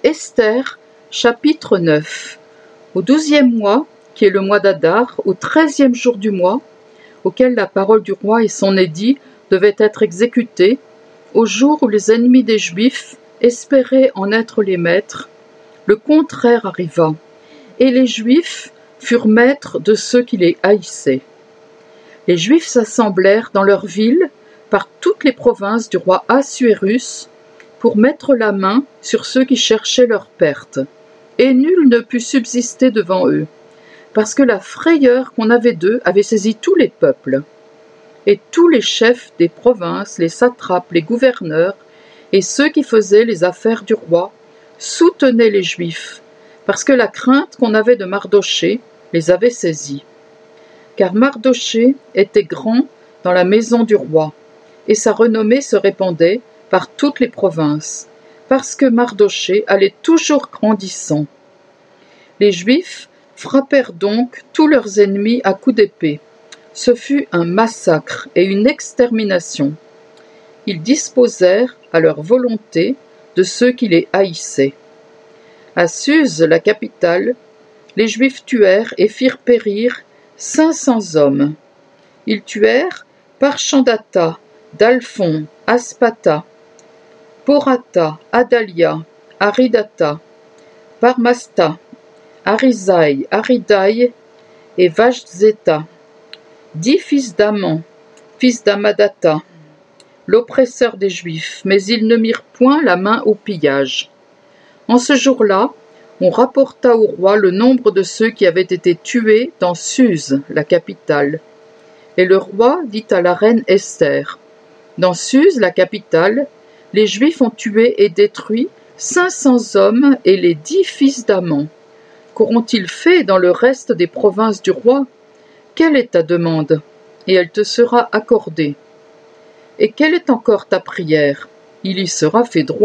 Esther, chapitre 9. Au 12e mois, qui est le mois d'Adar, au 13e jour du mois, auquel la parole du roi et son édit devaient être exécutés, au jour où les ennemis des Juifs espéraient en être les maîtres, le contraire arriva, et les Juifs furent maîtres de ceux qui les haïssaient. Les Juifs s'assemblèrent dans leur ville par toutes les provinces du roi Assuérus pour mettre la main sur ceux qui cherchaient leur perte, et nul ne put subsister devant eux, parce que la frayeur qu'on avait d'eux avait saisi tous les peuples. Et tous les chefs des provinces, les satrapes, les gouverneurs, et ceux qui faisaient les affaires du roi, soutenaient les Juifs, parce que la crainte qu'on avait de Mardochée les avait saisis. Car Mardochée était grand dans la maison du roi, et sa renommée se répandait par toutes les provinces, parce que Mardochée allait toujours grandissant. Les Juifs frappèrent donc tous leurs ennemis à coups d'épée. Ce fut un massacre et une extermination. Ils disposèrent à leur volonté de ceux qui les haïssaient. À Suse, la capitale, les Juifs tuèrent et firent périr 500 hommes. Ils tuèrent Parchandata, Dalphon, Aspata, Porata, Adalia, Aridata, Parmasta, Arisaï, Aridaï et Vashzeta, 10 fils d'Aman, fils d'Amadata, l'oppresseur des Juifs, mais ils ne mirent point la main au pillage. En ce jour-là, on rapporta au roi le nombre de ceux qui avaient été tués dans Suse, la capitale. Et le roi dit à la reine Esther, « Dans Suse, la capitale, les Juifs ont tué et détruit 500 hommes et les 10 fils d'Aman. Qu'auront-ils fait dans le reste des provinces du roi? Quelle est ta demande? Et elle te sera accordée. Et quelle est encore ta prière? Il y sera fait droit. »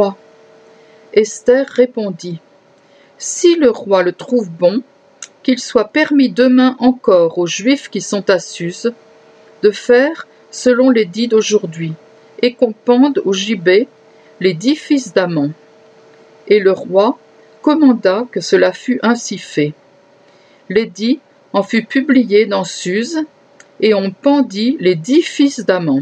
Esther répondit, « Si le roi le trouve bon, qu'il soit permis demain encore aux Juifs qui sont à Suse de faire selon l'édit d'aujourd'hui, et qu'on pende au gibet les 10 fils d'Aman. » Et le roi commanda que cela fût ainsi fait. L'édit en fut publié dans Suse, et on pendit les 10 fils d'Aman.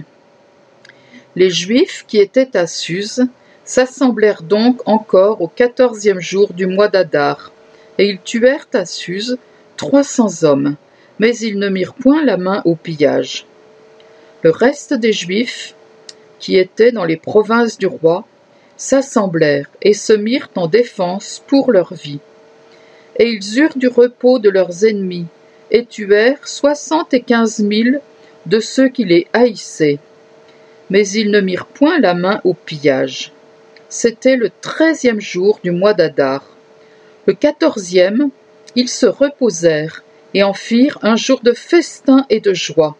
Les Juifs qui étaient à Suse s'assemblèrent donc encore au 14e jour du mois d'Adar, et ils tuèrent à Suse 300 hommes, mais ils ne mirent point la main au pillage. Le reste des Juifs, qui étaient dans les provinces du roi, s'assemblèrent et se mirent en défense pour leur vie. Et ils eurent du repos de leurs ennemis, et tuèrent 75 000 de ceux qui les haïssaient. Mais ils ne mirent point la main au pillage. C'était le 13e jour du mois d'Adar. Le 14e, ils se reposèrent et en firent un jour de festin et de joie.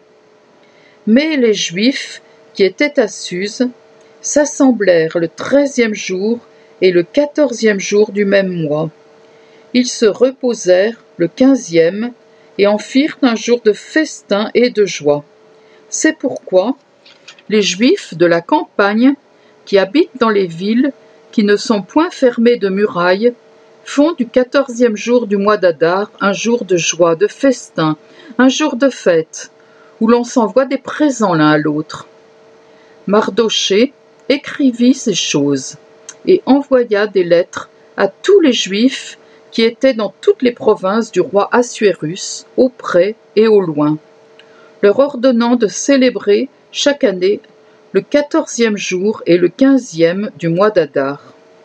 Mais les Juifs qui étaient à Suse s'assemblèrent le 13e jour et le 14e jour du même mois. Ils se reposèrent le 15e et en firent un jour de festin et de joie. C'est pourquoi les Juifs de la campagne qui habitent dans les villes qui ne sont point fermées de murailles font du 14e jour du mois d'Adar un jour de joie, de festin, un jour de fête, où l'on s'envoie des présents l'un à l'autre. Mardochée écrivit ces choses et envoya des lettres à tous les Juifs qui étaient dans toutes les provinces du roi Assuérus, au près et au loin, leur ordonnant de célébrer chaque année le 14e jour et le 15e du mois d'Adar.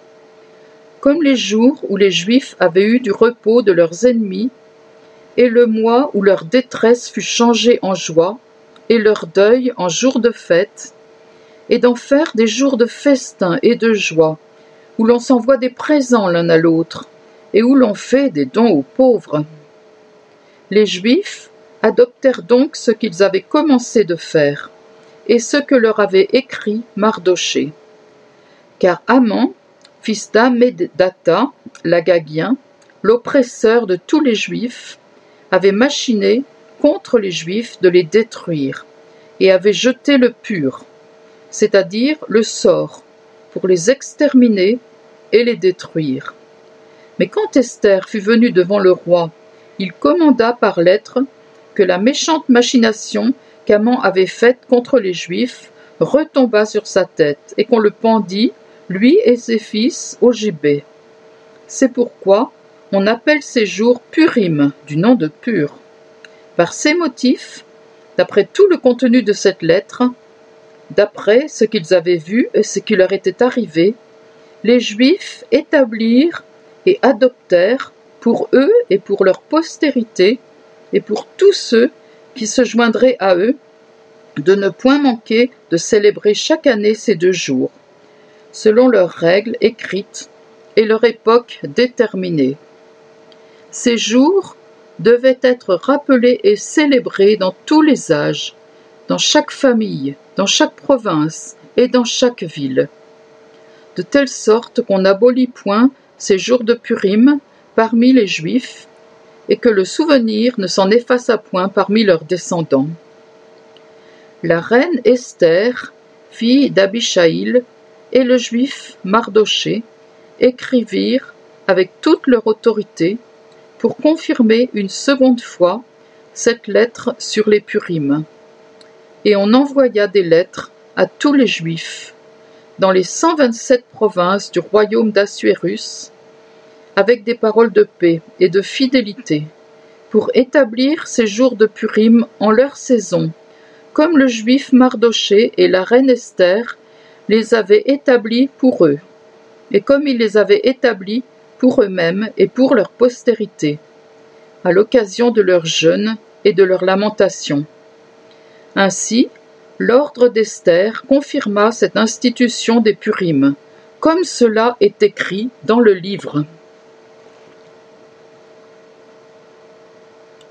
Comme les jours où les Juifs avaient eu du repos de leurs ennemis, et le mois où leur détresse fut changée en joie, et leur deuil en jour de fête, et d'en faire des jours de festin et de joie, où l'on s'envoie des présents l'un à l'autre, et où l'on fait des dons aux pauvres. Les Juifs adoptèrent donc ce qu'ils avaient commencé de faire, et ce que leur avait écrit Mardochée. Car Aman, fils d'Amédata, l'Agagien, l'oppresseur de tous les Juifs, avait machiné contre les Juifs de les détruire, et avait jeté le pur, c'est-à-dire le sort, pour les exterminer et les détruire. Mais quand Esther fut venue devant le roi, il commanda par lettre que la méchante machination qu'Haman avait faite contre les Juifs retomba sur sa tête, et qu'on le pendit, lui et ses fils, au gibet. C'est pourquoi on appelle ces jours Purim, du nom de Pur. Par ces motifs, d'après tout le contenu de cette lettre, d'après ce qu'ils avaient vu et ce qui leur était arrivé, les Juifs établirent et adoptèrent pour eux et pour leur postérité et pour tous ceux qui se joindraient à eux, de ne point manquer de célébrer chaque année ces 2 jours, selon leurs règles écrites et leur époque déterminée. Ces jours devaient être rappelés et célébrés dans tous les âges, dans chaque famille, dans chaque province et dans chaque ville, de telle sorte qu'on n'abolit point ces jours de Purim parmi les Juifs, et que le souvenir ne s'en effaça point parmi leurs descendants. La reine Esther, fille d'Abishaïl, et le Juif Mardoché écrivirent avec toute leur autorité pour confirmer une seconde fois cette lettre sur les Purim. Et on envoya des lettres à tous les Juifs dans les 127 provinces du royaume d'Assuérus, avec des paroles de paix et de fidélité, pour établir ces jours de Purim en leur saison, comme le Juif Mardoché et la reine Esther les avaient établis pour eux, et comme ils les avaient établis pour eux-mêmes et pour leur postérité, à l'occasion de leur jeûne et de leur lamentation. Ainsi, l'ordre d'Esther confirma cette institution des Purim, comme cela est écrit dans le livre.